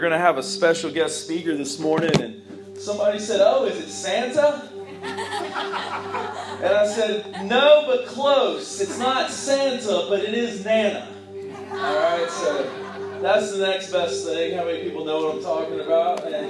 We're going to have a special guest speaker this morning, and somebody said, "Oh, is it Santa?" And I said, "No, but close. It's not Santa, but it is Nana." All right, so that's the next best thing. How many people know what I'm talking about? And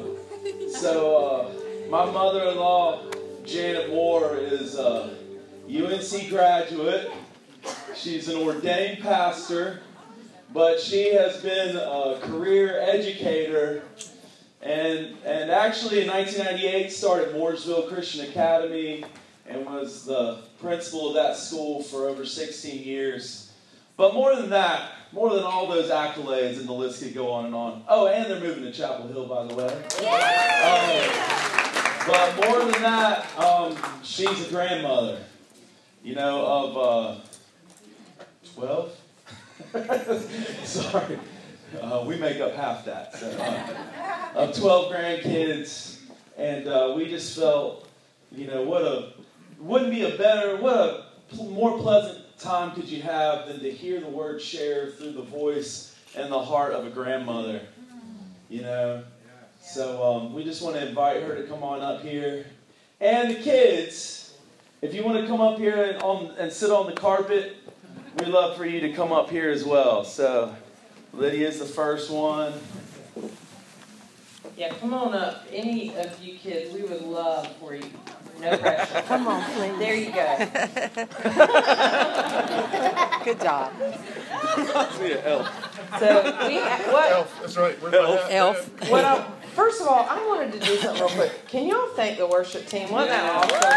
my mother-in-law, Janet Moore, is a UNC graduate. She's an ordained pastor, but she has been a career educator, and actually in 1998 started Mooresville Christian Academy and was the principal of that school for over 16 years. But more than that, more than all those accolades, and the list could go on and on. Oh, and they're moving to Chapel Hill, by the way. But more than that, she's a grandmother, of 12? Sorry. We make up half that. So, of 12 grandkids. And we just felt, what a more pleasant time could you have than to hear the word shared through the voice and the heart of a grandmother, So we just want to invite her to come on up here. And the kids, if you want to come up here and sit on the carpet, we'd love for you to come up here as well. So Lydia's the first one. Yeah, come on up. Any of you kids, we would love for you. No pressure. Come on, please. There you go. Good job. Elf. So what? Elf. That's right. Elf. First of all, I wanted to do something real quick. Can y'all thank the worship team? Wasn't that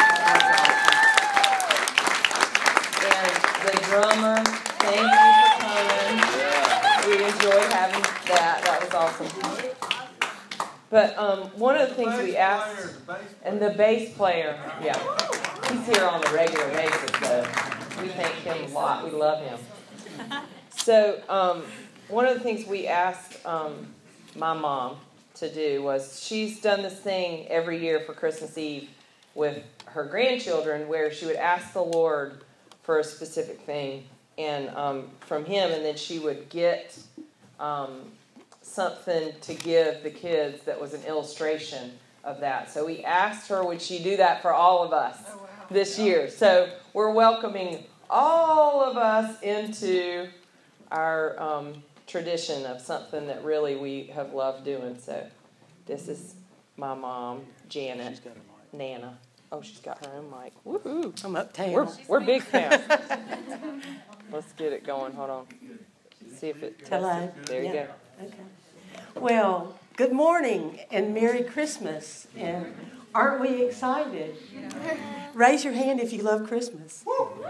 awesome? And the drummer, thank you for coming. We enjoyed having that. That was awesome. But one of the things we asked, and the bass player, yeah, he's here on a regular basis, so we thank him a lot. We love him. So one of the things we asked my mom to do was, she's done this thing every year for Christmas Eve with her grandchildren where she would ask the Lord for a specific thing and from him, and then she would get something to give the kids that was an illustration of that. So we asked her, would she do that for all of us this year? So we're welcoming all of us into our tradition of something that really we have loved doing. So this is my mom, Janet, Nana. Oh, she's got her own mic. Woohoo! I'm uptown. We're big fans. Let's get it going. Hold on. See if it. Hello. There you go. Okay. Well, good morning and Merry Christmas. And aren't we excited? Raise your hand if you love Christmas.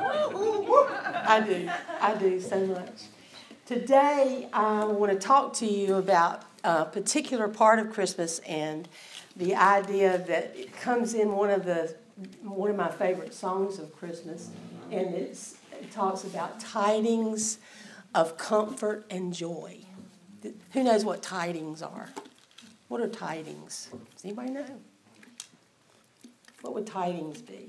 I do so much. Today, I want to talk to you about a particular part of Christmas and the idea that it comes in one of my favorite songs of Christmas, and it talks about tidings of comfort and joy. Who knows what tidings are? What are tidings? Does anybody know? What would tidings be?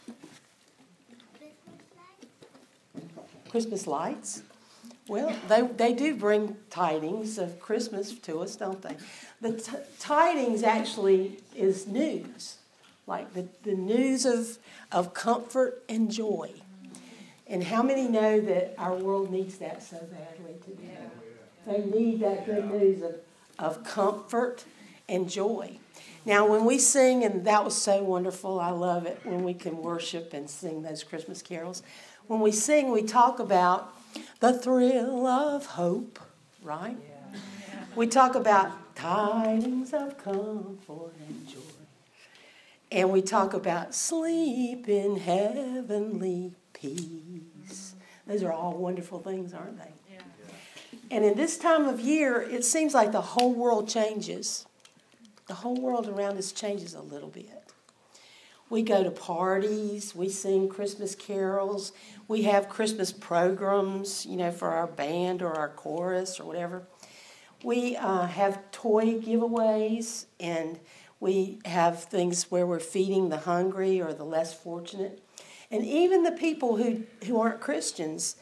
Christmas lights? Well, they do bring tidings of Christmas to us, don't they? The tidings actually is news, like the news of comfort and joy. And how many know that our world needs that so badly today? They need that good news of comfort and joy. Now, when we sing, and that was so wonderful, I love it, when we can worship and sing those Christmas carols. When we sing, we talk about the thrill of hope, right? Yeah. We talk about tidings of comfort and joy. And we talk about sleep in heavenly peace. Those are all wonderful things, aren't they? Yeah. And in this time of year, it seems like the whole world changes. The whole world around us changes a little bit. We go to parties, we sing Christmas carols, we have Christmas programs, for our band or our chorus or whatever. We have toy giveaways, and we have things where we're feeding the hungry or the less fortunate. And even the people who aren't Christians,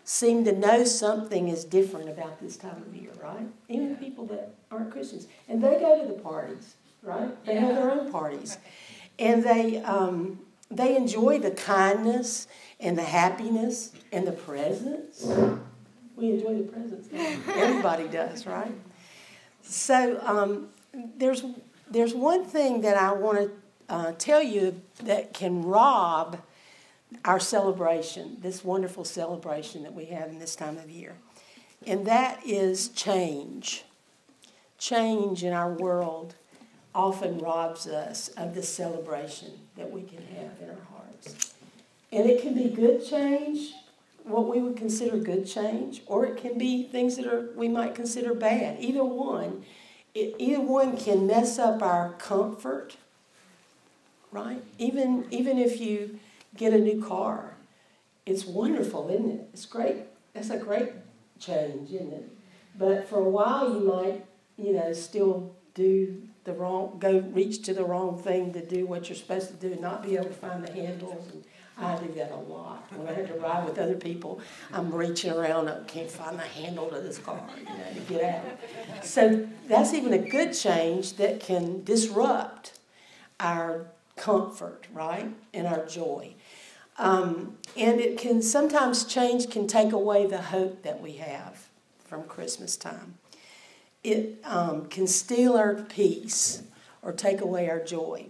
seem to know something is different about this time of year, right? Even people that aren't Christians. And they go to the parties, right? They have their own parties. And they enjoy the kindness and the happiness and the presents. We enjoy the presents. Everybody does, right? So there's one thing that I want to tell you that can rob our celebration, this wonderful celebration that we have in this time of year. And that is change. Change in our world often robs us of the celebration that we can have in our hearts. And it can be good change, what we would consider good change, or it can be things that we might consider bad. Either one can mess up our comfort, right? Even if you get a new car, it's wonderful, isn't it? It's great. That's a great change, isn't it? But for a while, you might, still do reach to the wrong thing to do what you're supposed to do, and not be able to find the handles. And I do that a lot. When I have to ride with other people, I'm reaching around, I can't find the handle to this car, to get out. So that's even a good change that can disrupt our comfort, right, and our joy. And it can sometimes change can take away the hope that we have from Christmas time. It can steal our peace or take away our joy.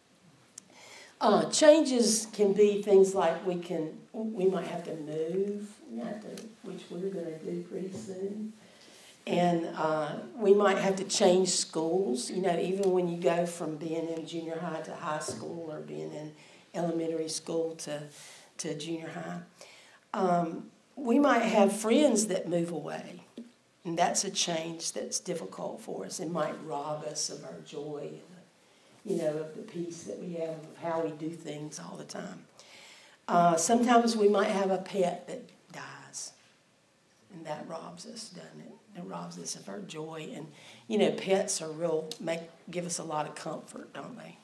Changes can be things like we might have to move, which we're going to do pretty soon. And we might have to change schools, even when you go from being in junior high to high school, or being in elementary school to junior high. We might have friends that move away, and that's a change that's difficult for us. It might rob us of our joy, of the peace that we have, of how we do things all the time. Sometimes we might have a pet that dies, and that robs us, doesn't it? It robs us of our joy. And, pets are give us a lot of comfort, don't they?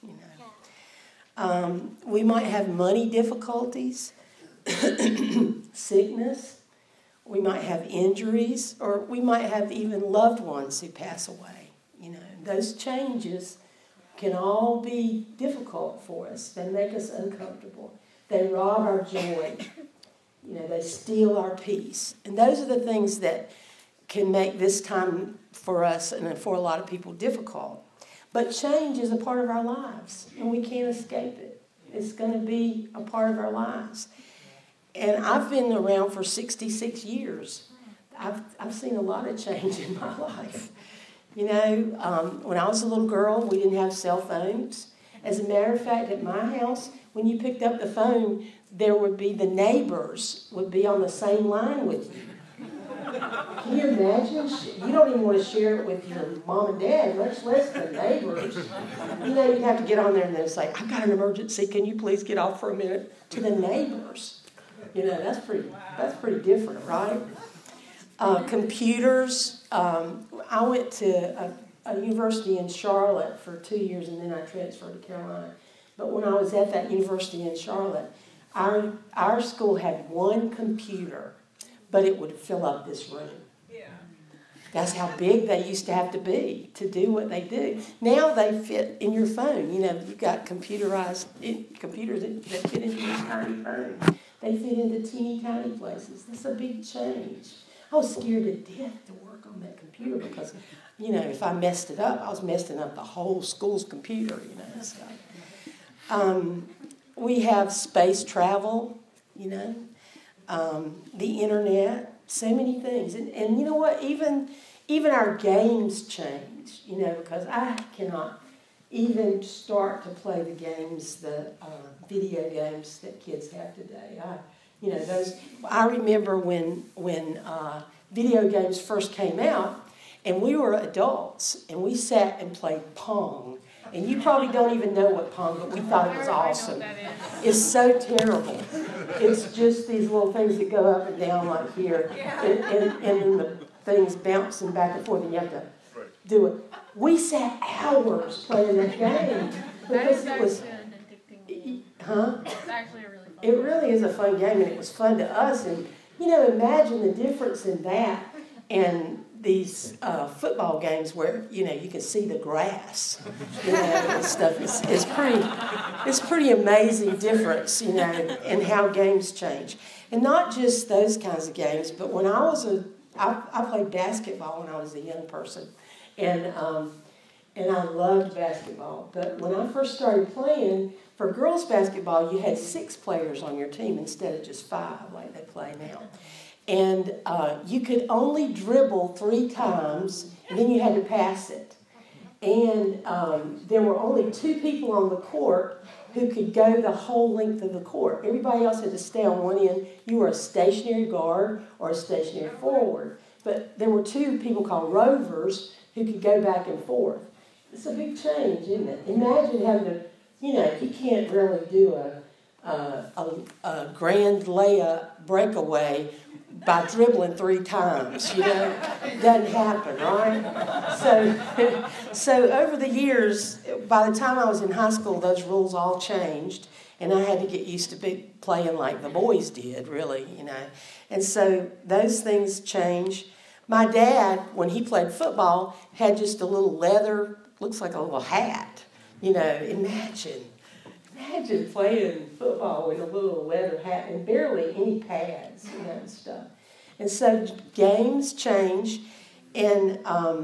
We might have money difficulties, sickness. We might have injuries, or we might have even loved ones who pass away. Those changes can all be difficult for us. They make us uncomfortable. They rob our joy. They steal our peace. And those are the things that can make this time for us and for a lot of people difficult. But change is a part of our lives, and we can't escape it. It's going to be a part of our lives. And I've been around for 66 years. I've seen a lot of change in my life. When I was a little girl, we didn't have cell phones. As a matter of fact, at my house, when you picked up the phone, the neighbors would be on the same line with you. Can you imagine? You don't even want to share it with your mom and dad, much less the neighbors. You'd have to get on there and then say, "I've got an emergency. Can you please get off for a minute?" To the neighbors. That's pretty different, right? Computers. I went to a university in Charlotte for 2 years, and then I transferred to Carolina. But when I was at that university in Charlotte, our school had one computer, but it would fill up this room. Yeah. That's how big they used to have to be to do what they do. Now they fit in your phone. You've got computerized computers that fit into your tiny phone. They fit into teeny tiny places. That's a big change. I was scared to death to work on that computer because, if I messed it up, I was messing up the whole school's computer, So. We have space travel, the internet, so many things. And you know what? Even our games change, because I cannot even start to play the games, the video games that kids have today. I remember when video games first came out, and we were adults, and we sat and played Pong. And you probably don't even know what Pong, but we thought it was awesome. It's so terrible. It's just these little things that go up and down like here, and the things bouncing back and forth, and you have to do it. We sat hours playing that game because it was. It's actually a really fun. It really is a fun game, and it was fun to us. And imagine the difference in that and these football games where, you can see the grass, and stuff. It's pretty amazing difference, in how games change. And not just those kinds of games, but when I played basketball when I was a young person, and I loved basketball. But when I first started playing, for girls basketball, you had 6 players on your team instead of just 5 like they play now. And you could only dribble 3 times, and then you had to pass it. And there were only 2 people on the court who could go the whole length of the court. Everybody else had to stay on one end. You were a stationary guard or a stationary forward. But there were 2 people called rovers who could go back and forth. It's a big change, isn't it? Imagine having to, you can't really do a grand layup breakaway by dribbling 3 times, It doesn't happen, right? So over the years, by the time I was in high school, those rules all changed, and I had to get used to playing like the boys did, really, And so those things change. My dad, when he played football, had just a little leather, looks like a little hat, Imagine playing football with a little leather hat and barely any pads, and stuff. And so games change, and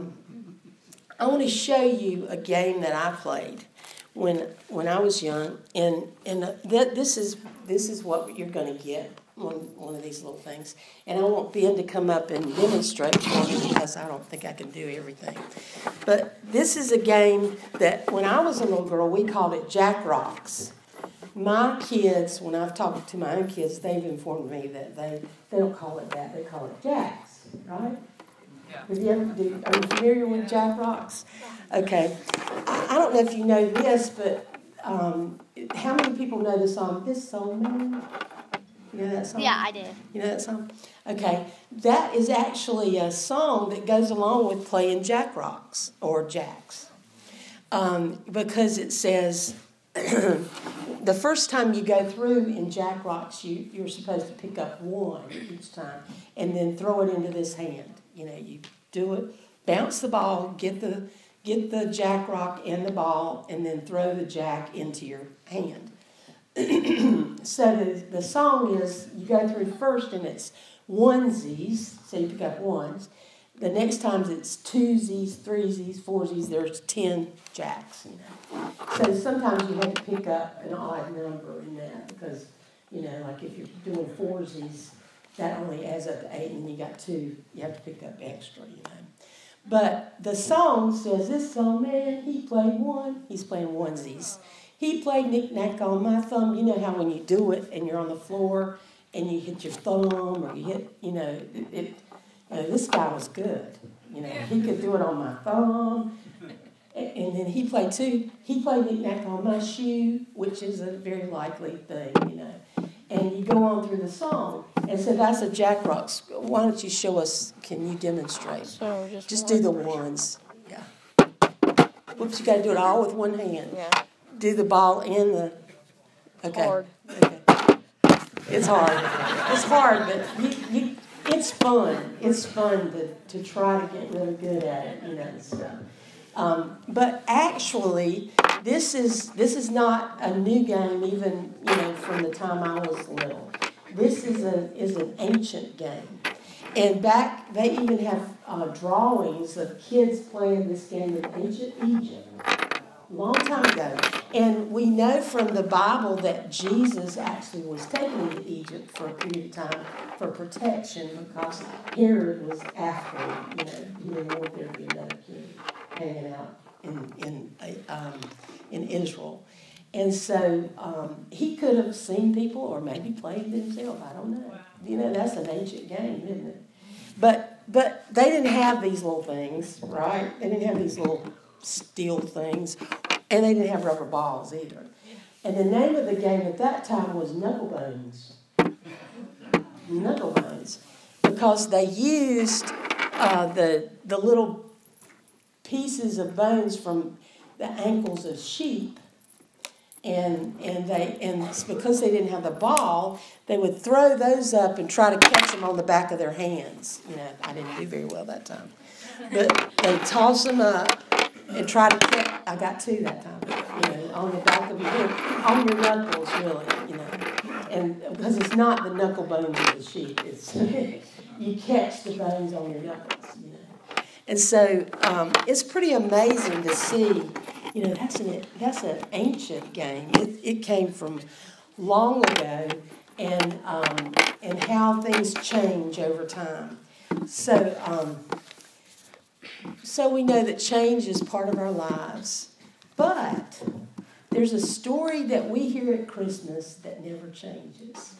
I want to show you a game that I played when I was young, and this is what you're going to get, one of these little things. And I want Ben to come up and demonstrate for me because I don't think I can do everything. But this is a game that when I was a little girl, we called it Jack Rocks. My kids, when I've talked to my own kids, they've informed me that they don't call it that. They call it jacks, right? Yeah. Are you familiar with Jack Rocks? Okay. I don't know if you know this, but how many people know the song, This Song Man? You know that song? Yeah, I did. You know that song? Okay. That is actually a song that goes along with playing Jack Rocks or jacks. Because it says... the first time you go through in Jack Rocks, you're supposed to pick up 1 each time and then throw it into this hand. You do it, bounce the ball, get the Jack Rock in the ball, and then throw the Jack into your hand. So the song is, you go through first and it's onesies, so you pick up 1s. The next time it's 2sies, 3sies, 4sies, there's 10 jacks, So sometimes you have to pick up an odd number in that because, like if you're doing 4sies, that only adds up to 8, and then you got 2, you have to pick up extra, But the song says, this song, man, he played 1, he's playing onesies. He played knick-knack on my thumb. You know how when you do it and you're on the floor and you hit your thumb or you hit, this guy was good. He could do it on my thumb. And then he played 2. He played knick-knack on my shoe, which is a very likely thing, And you go on through the song. And so that's a Jack Rocks. Why don't you show us, can you demonstrate? So just do the 1s. Yeah. Whoops, you got to do it all with 1 hand. Yeah. Do the ball in the... Okay. Hard. Okay. It's hard. It's hard, but it's fun. It's fun to try to get really good at it, and stuff. But actually, this is not a new game, even from the time I was little. This is an ancient game, and back they even have drawings of kids playing this game in ancient Egypt, long time ago. And we know from the Bible that Jesus actually was taken to Egypt for a period of time for protection because Herod was after him. He didn't want there to be another king hanging out in Israel. And so he could have seen people or maybe played himself. I don't know. That's an ancient game, isn't it? But they didn't have these little things, right? They didn't have these little steel things. And they didn't have rubber balls either. And the name of the game at that time was Knucklebones. Knucklebones. Because they used the little pieces of bones from the ankles of sheep And it's because they didn't have the ball, they would throw those up and try to catch them on the back of their hands. I didn't do very well that time. But they toss them up and try to catch. I got 2 that time, on the back of your hand, on your knuckles, really, And because it's not the knuckle bones of the sheep, it's you catch the bones on your knuckles, And so it's pretty amazing to see. That's an ancient game. It came from long ago, and how things change over time. So we know that change is part of our lives, but there's a story that we hear at Christmas that never changes.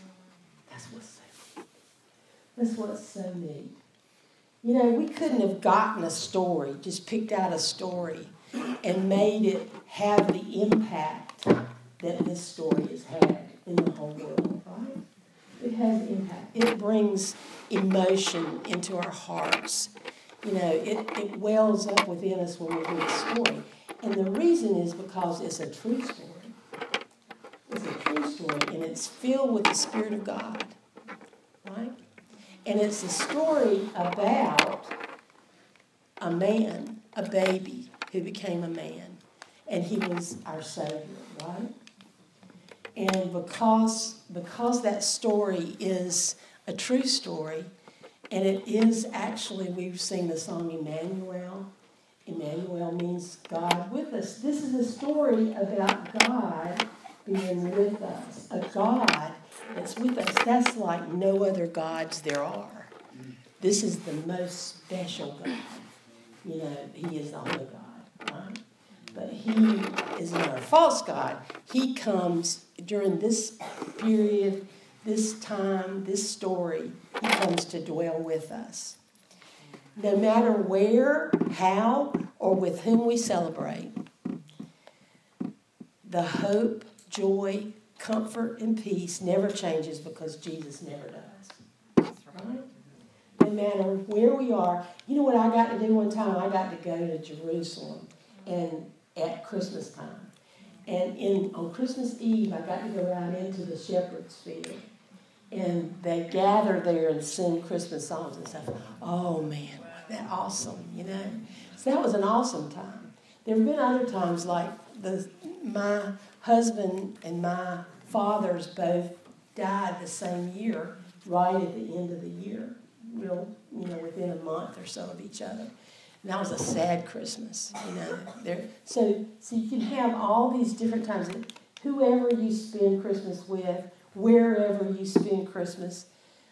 That's what's so neat. We couldn't have gotten a story, just picked out a story and made it have the impact that this story has had in the whole world, right? It has impact. It brings emotion into our hearts. It wells up within us when we hear the story. And the reason is because it's a true story. It's a true story, and it's filled with the Spirit of God, right? And it's a story about a man, a baby, who became a man. And he was our Savior, right? And because that story is a true story, and it is actually, we've seen the song Emmanuel. Emmanuel means God with us. This is a story about God being with us. A God that's with us. That's like no other gods there are. This is the most special God. He is the only God, right? But he is not a false God. He comes during this period, this time, this story. He comes to dwell with us. No matter where, how, or with whom we celebrate, the hope, joy, comfort, and peace never changes because Jesus never does. Right? No matter where we are. You know what I got to do one time? I got to go to Jerusalem and at Christmas time. And on Christmas Eve, I got to go out into the shepherd's field. And they gather there and sing Christmas songs and stuff. Oh, man, wasn't that awesome, So that was an awesome time. There have been other times like my husband and my fathers both died the same year, right at the end of the year, within a month or so of each other. And that was a sad Christmas, So you can have all these different times. Whoever you spend Christmas with, wherever you spend Christmas,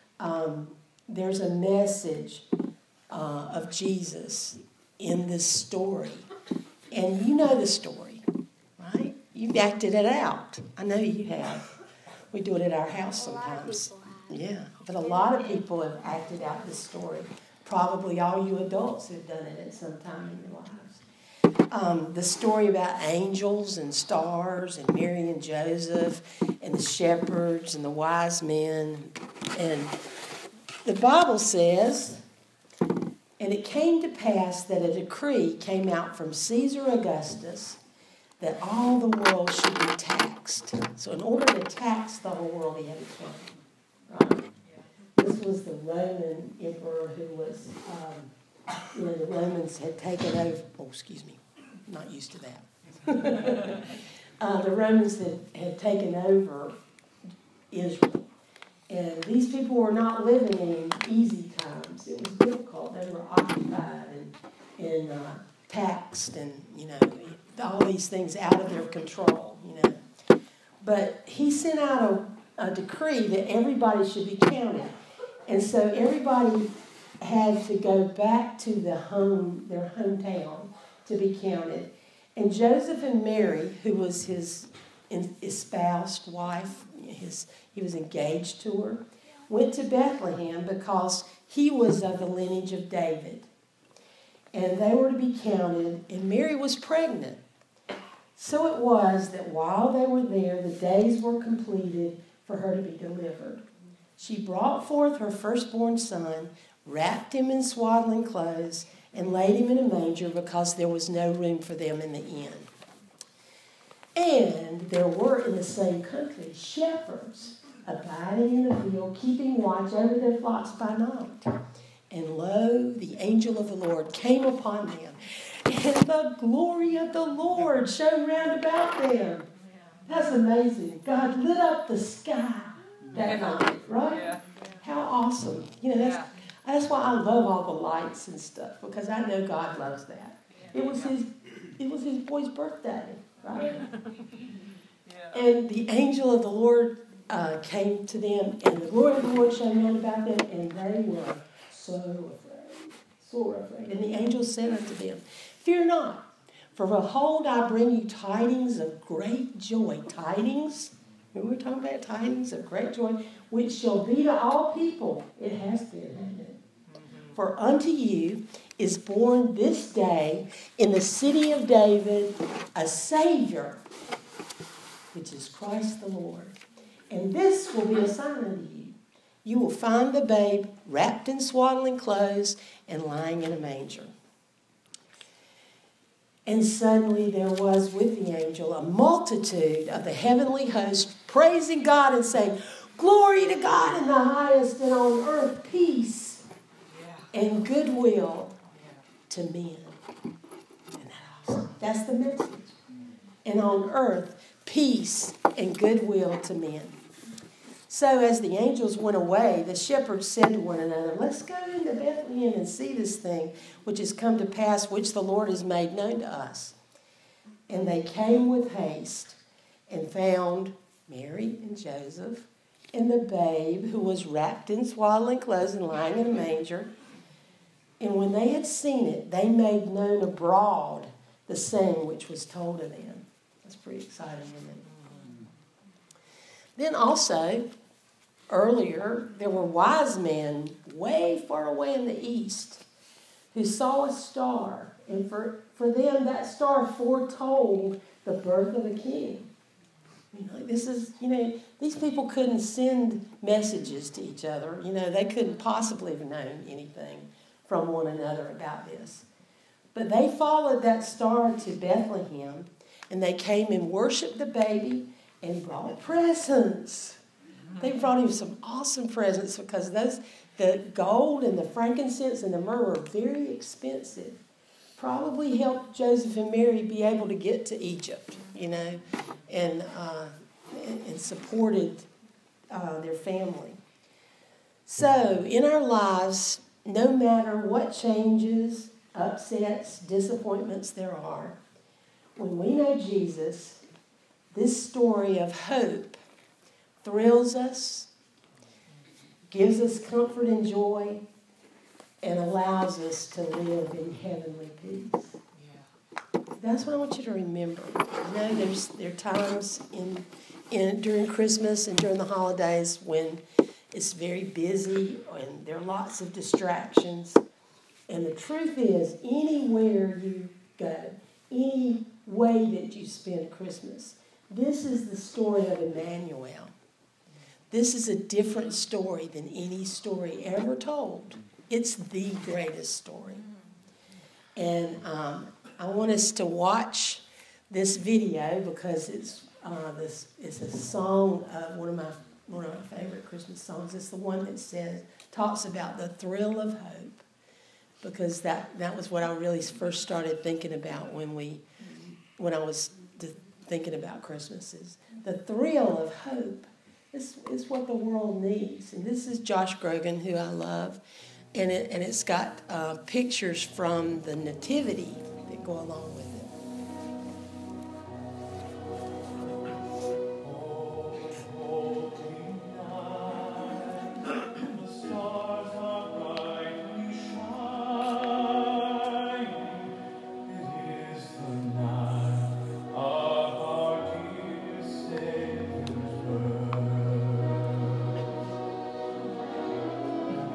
there's a message of Jesus in this story. And you know the story, right? You've acted it out. I know you have. We do it at our house sometimes. Yeah, but a lot of people have acted out this story. Probably all you adults have done it at some time in your lives. The story about angels and stars and Mary and Joseph and the shepherds and the wise men. And the Bible says, and it came to pass that a decree came out from Caesar Augustus that all the world should be taxed. So in order to tax the whole world, he had to come. Right? This was the Roman emperor who was, the Romans had taken over. Oh, excuse me. I'm not used to that. The Romans had taken over Israel. And these people were not living in easy times. It was difficult. They were occupied and taxed and, all these things out of their control, But he sent out a decree that everybody should be counted. And so everybody had to go back to their hometown to be counted. And Joseph and Mary, who was his espoused wife, he was engaged to her, went to Bethlehem because he was of the lineage of David. And they were to be counted, and Mary was pregnant. So it was that while they were there, the days were completed for her to be delivered. She brought forth her firstborn son, wrapped him in swaddling clothes, and laid him in a manger because there was no room for them in the inn. And there were in the same country shepherds abiding in the field, keeping watch over their flocks by night. And lo, the angel of the Lord came upon them, and the glory of the Lord shone round about them. That's amazing. God lit up the sky that night, right? Yeah. How awesome. You know, that's why I love all the lights and stuff, because I know God loves that. It was his boy's birthday, right? And the angel of the Lord came to them, and the glory of the Lord shone round about them, and they were so afraid, sore afraid. And the angel said unto them, Fear not, for behold, I bring you tidings of great joy. Tidings? Remember we were talking about tidings of great joy, which shall be to all people. It has been, hasn't it? For unto you is born this day in the city of David a Savior, which is Christ the Lord. And this will be a sign unto you. You will find the babe wrapped in swaddling clothes and lying in a manger. And suddenly there was with the angel a multitude of the heavenly host praising God and saying, Glory to God in the highest, and on earth peace and goodwill to men. And that's the message. And on earth peace and goodwill to men. So as the angels went away, the shepherds said to one another, Let's go into Bethlehem and see this thing which has come to pass, which the Lord has made known to us. And they came with haste and found Mary and Joseph and the babe, who was wrapped in swaddling clothes and lying in a manger. And when they had seen it, they made known abroad the saying which was told to them. That's pretty exciting, isn't it? Then also, earlier, there were wise men way far away in the east who saw a star. And for them, that star foretold the birth of a king. These people couldn't send messages to each other. They couldn't possibly have known anything from one another about this. But they followed that star to Bethlehem, and they came and worshiped the baby and brought presents. They brought him some awesome presents because the gold and the frankincense and the myrrh were very expensive. Probably helped Joseph and Mary be able to get to Egypt, and supported their family. So in our lives, no matter what changes, upsets, disappointments there are, when we know Jesus, this story of hope thrills us, gives us comfort and joy, and allows us to live in heavenly peace. That's what I want you to remember. There are times during Christmas and during the holidays when it's very busy and there are lots of distractions. And the truth is, anywhere you go, any way that you spend Christmas, this is the story of Emmanuel. This is a different story than any story ever told. It's the greatest story. And I want us to watch this video because it's a song of one of my favorite Christmas songs. It's the one that talks about the thrill of hope, because that was what I really first started thinking about when I was thinking about Christmas. Is the thrill of hope is what the world needs. And this is Josh Grogan, who I love, and it's got pictures from the Nativity that go along with it.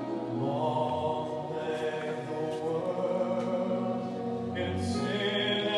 Sin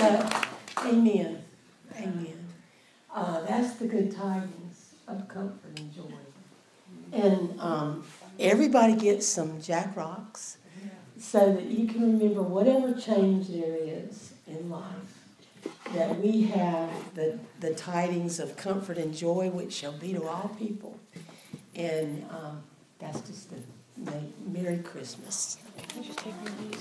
Amen. Amen. That's the good tidings of comfort and joy. And everybody gets some Jack Rocks so that you can remember whatever change there is in life, that we have the tidings of comfort and joy, which shall be to all people. And that's just a Merry Christmas. Can I take one of these?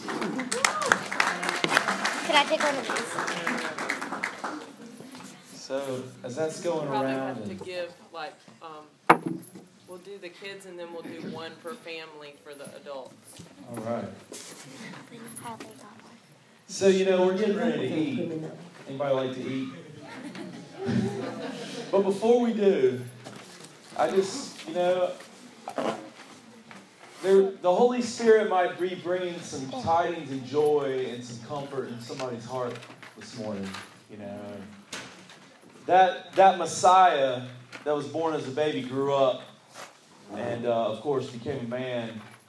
Can I take one of these? So as that's going Probably around, have to give we'll do the kids and then we'll do one per family for the adults. all right. I got one. So we're getting ready to eat. Anybody like to eat? But before we do, I just the Holy Spirit might be bringing some tidings and joy and some comfort in somebody's heart this morning. That Messiah that was born as a baby grew up and, of course, became a man.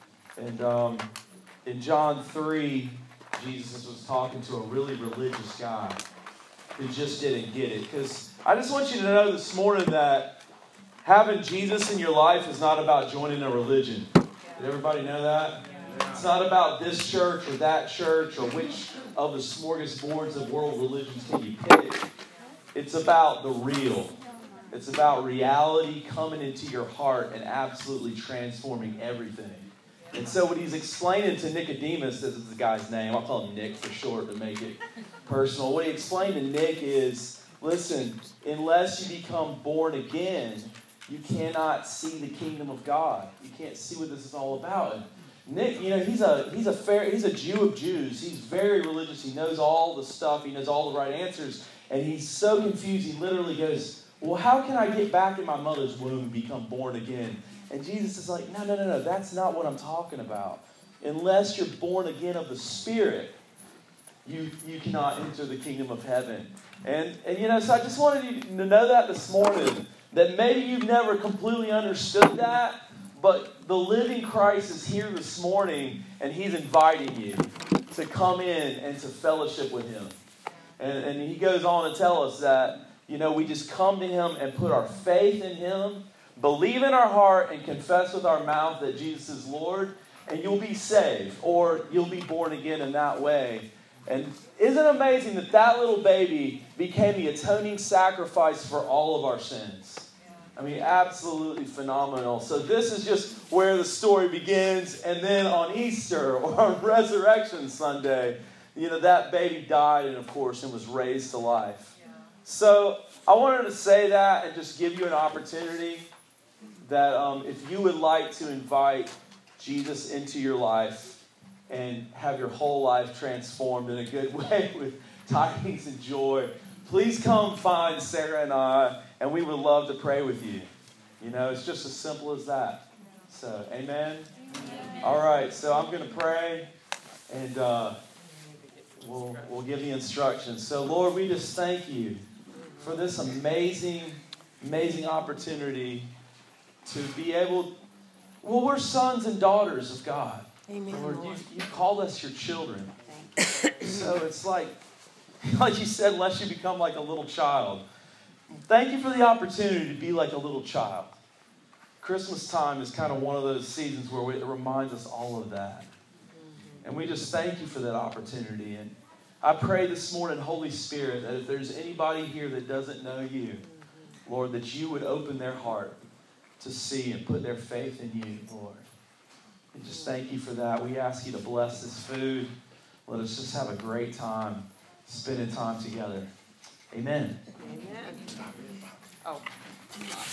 And in John 3, Jesus was talking to a really religious guy who just didn't get it. Because I just want you to know this morning that having Jesus in your life is not about joining a religion. Did everybody know that? It's not about this church or that church or which of the smorgasbords of world religions can you pick. It's about the real. It's about reality coming into your heart and absolutely transforming everything. And so what he's explaining to Nicodemus, this is the guy's name, I'll call him Nick for short to make it personal. What he explained to Nick is, listen, unless you become born again, you cannot see the kingdom of God. You can't see what this is all about. And Nick, he's a Jew of Jews. He's very religious. He knows all the stuff. He knows all the right answers. And he's so confused, he literally goes, well, how can I get back in my mother's womb and become born again? And Jesus is like, no, that's not what I'm talking about. Unless you're born again of the Spirit, you cannot enter the kingdom of heaven. And so I just wanted you to know that this morning, that maybe you've never completely understood that, but the living Christ is here this morning, and he's inviting you to come in and to fellowship with him. And he goes on to tell us that, we just come to him and put our faith in him, believe in our heart, and confess with our mouth that Jesus is Lord, and you'll be saved, or you'll be born again in that way. And isn't it amazing that little baby became the atoning sacrifice for all of our sins? I mean, absolutely phenomenal. So this is just where the story begins. And then on Easter or on Resurrection Sunday, that baby died and, of course, and was raised to life. Yeah. So I wanted to say that and just give you an opportunity that if you would like to invite Jesus into your life and have your whole life transformed in a good way with tidings and joy, please come find Sarah and I, and we would love to pray with you. It's just as simple as that. So, amen? All right, so I'm going to pray, and we'll give the instructions. So, Lord, we just thank you for this amazing, amazing opportunity to be able, we're sons and daughters of God. Amen. Lord, you called us your children. So it's like you said, unless you become like a little child. Thank you for the opportunity to be like a little child. Christmas time is kind of one of those seasons where it reminds us all of that. And we just thank you for that opportunity. And I pray this morning, Holy Spirit, that if there's anybody here that doesn't know you, Lord, that you would open their heart to see and put their faith in you, Lord. And just thank you for that. We ask you to bless this food. Let us just have a great time spending time together. Amen. Amen. Oh.